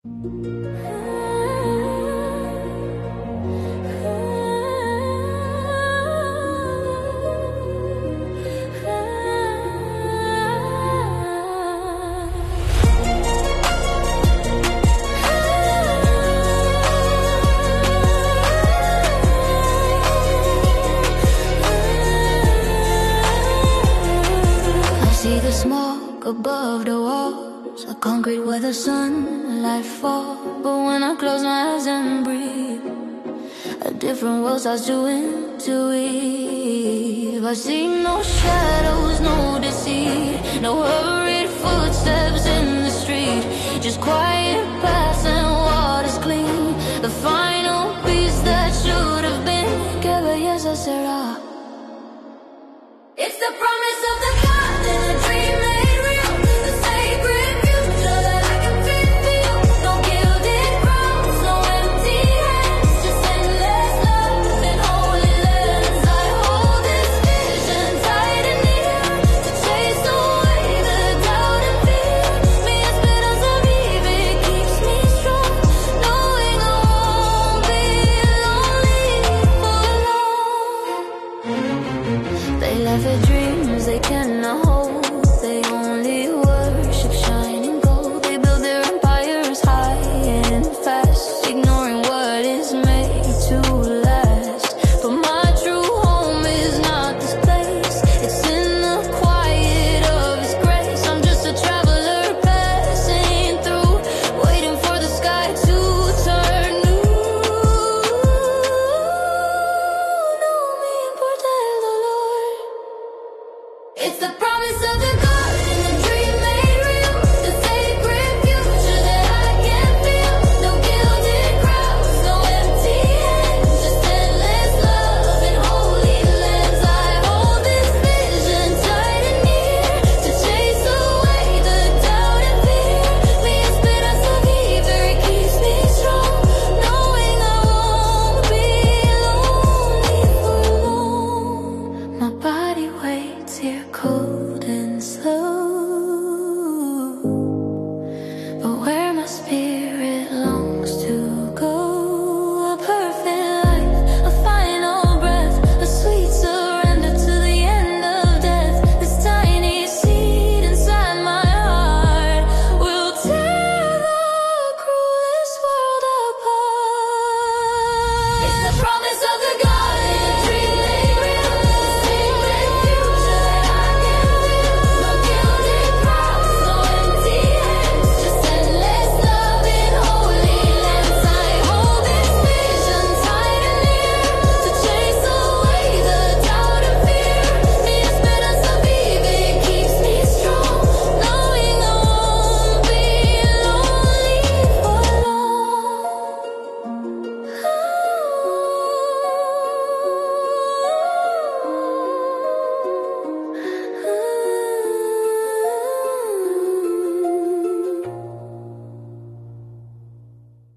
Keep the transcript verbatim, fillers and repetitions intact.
See the smoke above the walls, a concrete where the sunlight falls. But when I close my eyes and breathe, a different world starts to interweave. I see no shadows, no deceit, no hurried footsteps in the street, just quiet paths and waters clean. The final piece that should have been. Que belleza será. It's the promise of